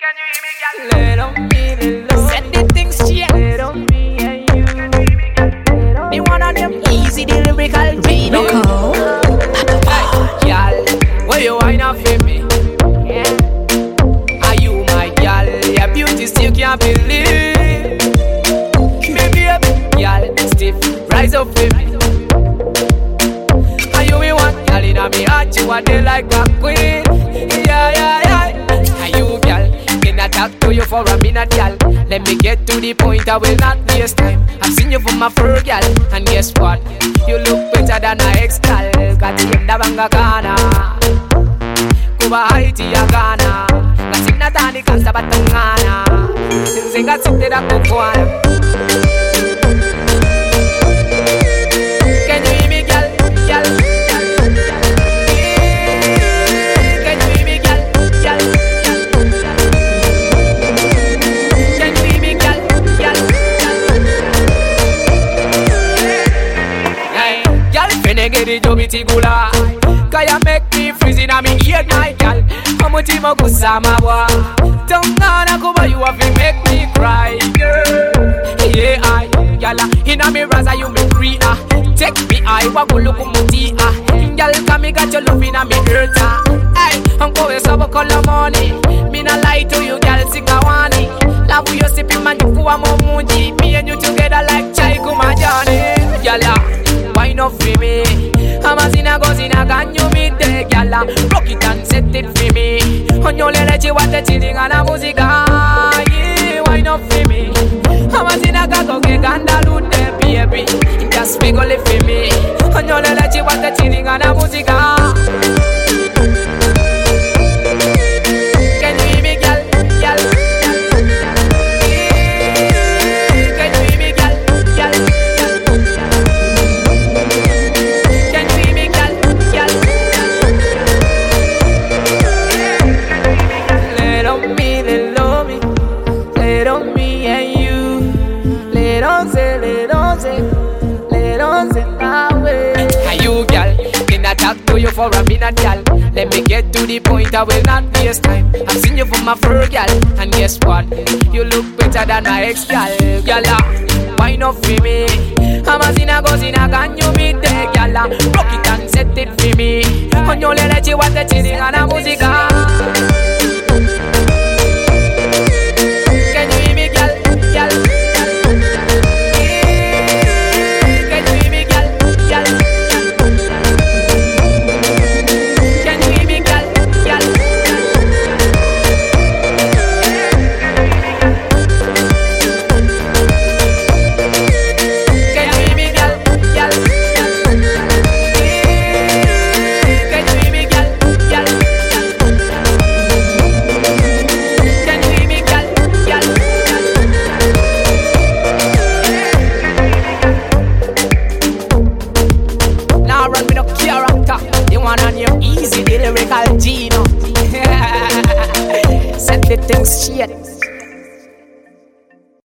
Let on me the love. Set the things straight. Let on me and you. The one of them easy, the lyrical beat. Loco. Hey, y'all, where you wine up for me? Are you my y'all? Your beauty still can't believe. Baby, y'all, stiff, rise up for me. Are you me one? Y'all in me heart, you are there like a queen. Yeah, yeah, yeah. Are you y'all? Can I talk to you for a minute, y'all? Let me get to the point, I will not waste time. I've seen you from my fur, y'all. And guess what? You look better than a ex-gal. Got the end of a Ghana. Kuba Haiti ya Ghana. Kasi natani kasa batangana. Singa sukte da kukwana. Can you hear me, girl? Girl, girl. Can you hear me, girl? Girl, girl. Can you hear me, girl? Girl, girl. Hey, girl, finna get it, Jobiti Gula. Kaya make me freeze in a me ear, my girl. Hamuti mo kusama wa. Tongana kuba you have to make me cry, girl. Yeah, I, yala. Inna me raza you me free, ah. Take me I wagulu kumuti, ah. Girl, kami got your love inna me hurt, ah. Hey, I'm going sabo color money. Me na lie to you, girl, sikawani. Love you sipping man, you kuwa mo muji. Me and you together like chai kumajani. Yala, wine up for me. Amazina gozina, can you meet the gala? Rock it and set it for me. On your leche, what the chilling and a musica. Yeah, wine up for me. Amazina gago ke ganda lute baby. Just wiggle it for me. On your leche, what the chilling and a musica. Can you hear me, girl? Girl. To you for a minute, girl. Let me get to the point, I will not waste time. I've seen you from my fur, girl. And guess what? You look better than my ex-girl. Girl, wine up for me. Amazina gozina, can you meet the girl? Rock it and set it for me. On your leche, what the chilling and a musica. Can you hear me, girl? Girl. Easy, the lyrical Gino. Set the things straight.